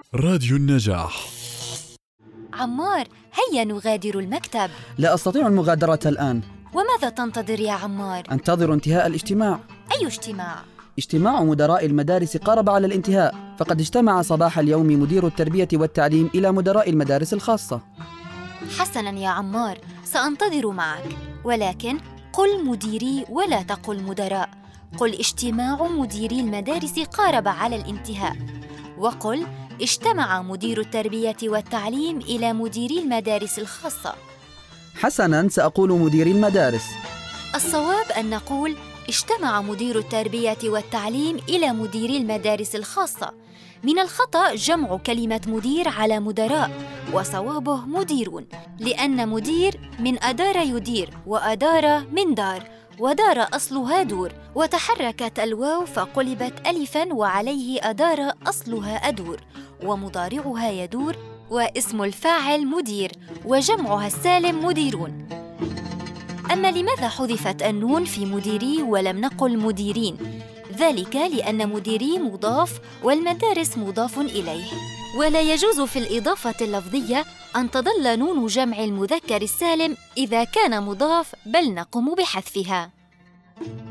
راديو النجاح. عمار، هيا نغادر المكتب. لا أستطيع المغادرة الآن. وماذا تنتظر يا عمار؟ أنتظر انتهاء الاجتماع. أي اجتماع؟ اجتماع مدراء المدارس قارب على الانتهاء، فقد اجتمع صباح اليوم مدير التربية والتعليم إلى مدراء المدارس الخاصة. حسناً يا عمار، سأنتظر معك، ولكن قل مديري ولا تقل مدراء. قل اجتماع مديري المدارس قارب على الانتهاء، وقل اجتمع مدير التربية والتعليم إلى مديري المدارس الخاصة. حسناً، سأقول مديري المدارس. الصواب أن نقول اجتمع مدير التربية والتعليم إلى مديري المدارس الخاصة. من الخطأ جمع كلمة مدير على مدراء، وصوابه مديرون، لأن مدير من أدار يدير، وأدار من دار، ودار أصلها دور، وتحركت الواو فقلبت ألفاً، وعليه أدار أصلها أدور، ومضارعها يدور، واسم الفاعل مدير، وجمعها السالم مديرون. أما لماذا حذفت النون في مديري ولم نقل مديرين؟ ذلك لأن مديري مضاف والمدارس مضاف إليه، ولا يجوز في الإضافة اللفظية أن تظل نون جمع المذكر السالم إذا كان مضاف، بل نقوم بحذفها.